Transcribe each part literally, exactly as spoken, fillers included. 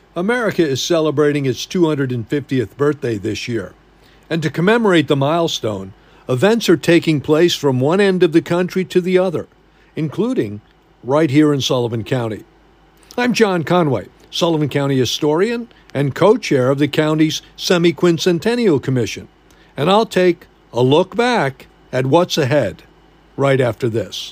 America is celebrating its two hundred fiftieth birthday this year. And to commemorate the milestone, events are taking place from one end of the country to the other, including right here in Sullivan County. I'm John Conway, Sullivan County historian and co-chair of the county's Semi-Quincentennial Commission, and I'll take a look back at what's ahead right after this.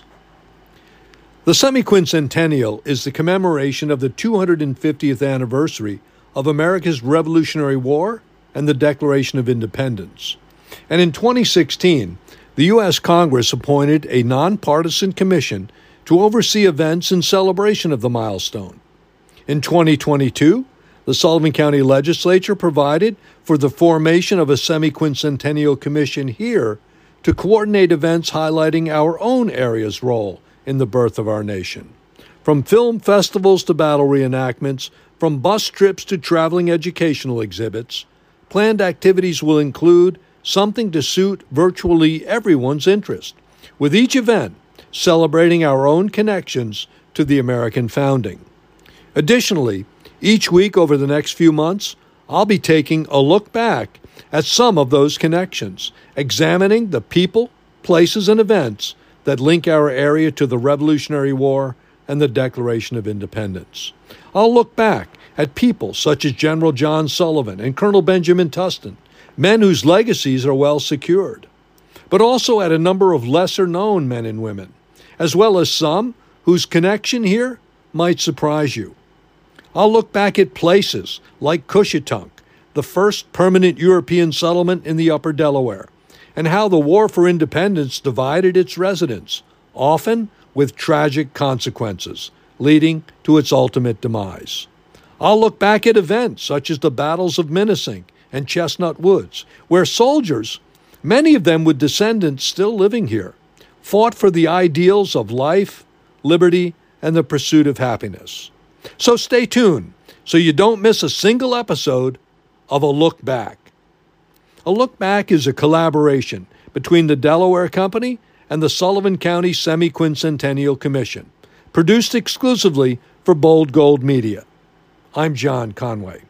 The Semi-Quincentennial is the commemoration of the two hundred fiftieth anniversary of America's Revolutionary War and the Declaration of Independence. And in twenty sixteen, the U S Congress appointed a nonpartisan commission to oversee events in celebration of the milestone. In twenty twenty-two, the Sullivan County Legislature provided for the formation of a Semi-Quincentennial Commission here to coordinate events highlighting our own area's role in the birth of our nation. From film festivals to battle reenactments, from bus trips to traveling educational exhibits, planned activities will include something to suit virtually everyone's interest, with each event celebrating our own connections to the American founding. Additionally, each week over the next few months, I'll be taking a look back at some of those connections, examining the people, places, and events that link our area to the Revolutionary War and the Declaration of Independence. I'll look back at people such as General John Sullivan and Colonel Benjamin Tustin, men whose legacies are well secured, but also at a number of lesser-known men and women, as well as some whose connection here might surprise you. I'll look back at places like Cushetunk, the first permanent European settlement in the upper Delaware, and how the War for Independence divided its residents, often with tragic consequences, leading to its ultimate demise. I'll look back at events such as the battles of Minisink and Chestnut Woods, where soldiers, many of them with descendants still living here, fought for the ideals of life, liberty, and the pursuit of happiness. So stay tuned so you don't miss a single episode of A Look Back. A Look Back is a collaboration between the Delaware Company and the Sullivan County Semi-Quincentennial Commission, produced exclusively for Bold Gold Media. I'm John Conway.